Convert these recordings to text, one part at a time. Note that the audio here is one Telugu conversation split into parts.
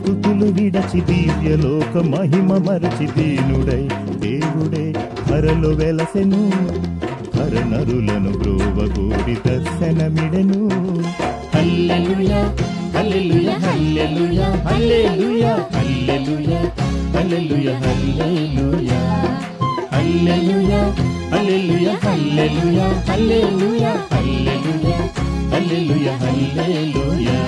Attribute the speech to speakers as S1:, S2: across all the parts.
S1: స్తుతులు విడచి దివ్యలోక మహిమ మరచి దీనుడై దేవుడే ధరలో వెలసెను హరనరులను బ్రోవగూడి దర్శనమిడెను.
S2: హల్లెలూయా హల్లెలూయా హల్లెలూయా హల్లెలూయా హల్లెలూయా హల్లెలూయా హల్లెలూయా హల్లెలూయా హల్లెలూయా హల్లెలూయా హల్లెలూయా హల్లెలూయా హల్లెలూయా హల్లెలూయా.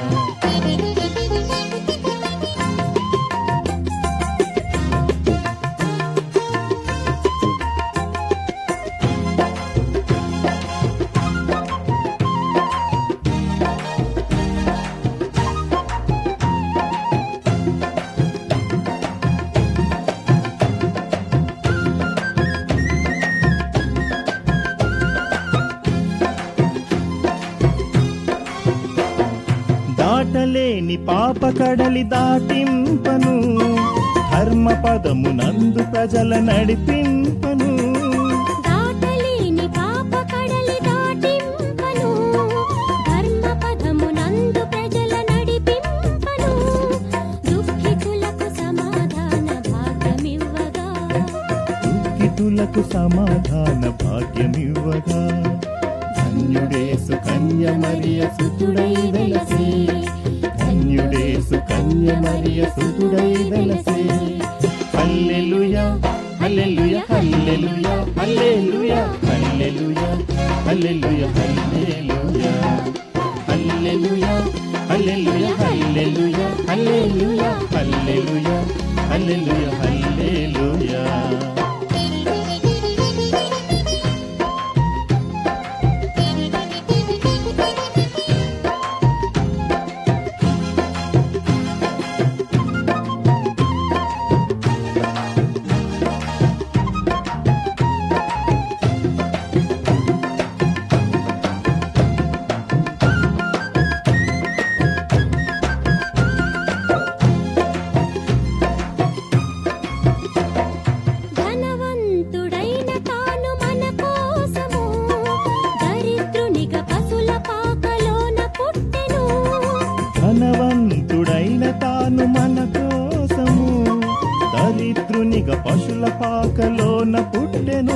S1: దాటలేని పాప కడలి దాటింపను ధర్మ పదము నందు ప్రజల నడిపింపను.
S3: దాటలేని పాప కడలి దాటింపను ధర్మ పదము నందు ప్రజల నడిపింపను. దుఃఖితులకు సమాధాన భాగ్యమివ్వగా
S1: దుఃఖితులకు సమాధాన భాగ్యమివ్వగా
S2: ధన్యుడేసు కన్య మరియ సుతుడై వెలసే ధన్యుడేసు కన్య మరియ సుతుడై వెలసే. హల్లెలూయా హల్లెలూయా హల్లెలూయా హల్లెలూయా హల్లెలూయా హల్లెలూయా హల్లెలూయా హల్లెలూయా హల్లెలూయా హల్లెలూయా హల్లెలూయా హల్లెలూయా హల్లెలూయా హల్లెలూయా.
S3: ధనవంతుడైన తాను మన కోసము దరిద్రునిగా పశుల పాకలోన పుట్టెను.
S1: ధనవంతుడైన తాను మన కోసము దరిద్రునిగా పశుల పాకలోన పుట్టెను.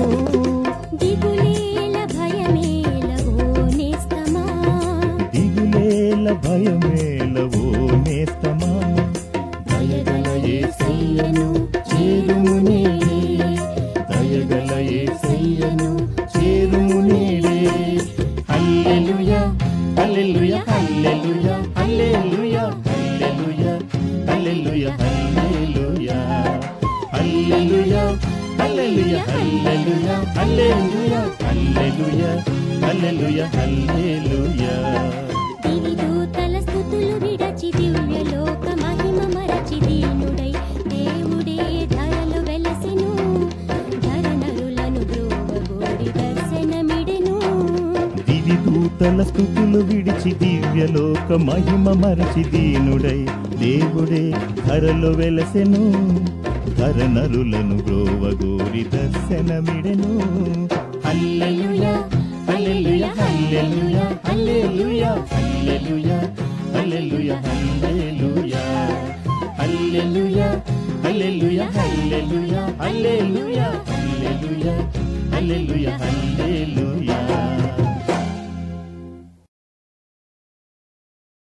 S3: దిగులేల భయమేల ఓ నేస్తమా
S1: దిగులేల భయమేలవో నేస్తమా
S2: దయగల యేసయ్యను చేరుము నేడే దయగల యేసయ్యను చేరుము నేడే. హల్లెలూయా హల్లెలూయా హల్లెలూయా హల్లెలూయా హల్లెలూయా హల్లెలూయా హల్లెలూయా హల్లెలూయా హల్లెలూయా హల్లెలూయా హల్లెలూయా హల్లెలూయా హల్లెలూయా హల్లెలూయా.
S3: దివిదూతల స్తుతులు విడచి దివ్యలోక మహిమ మరచి దీనుడై దేవుడే ధరలు వెలసెను ధరనరులను బ్రోవగూడి దర్శనమిడెను.
S1: దివిదూతల స్తుతులు విడిచి దివ్యలోక మహిమ మరచి దీనుడై దేవుడే ధరలో వెలసెను ధరనరులను బ్రోవగూరి దర్శనమిడెను.
S2: హల్లెలూయా హల్లెలూయా హల్లెలూయా హల్లెలూయా హల్లెలూయా హల్లెలూయా హల్లెలూయా హల్లెలూయా హల్లెలూయా హల్లెలూయా హల్లెలూయా హల్లెలూయా హల్లెలూయా హల్లెలూయా.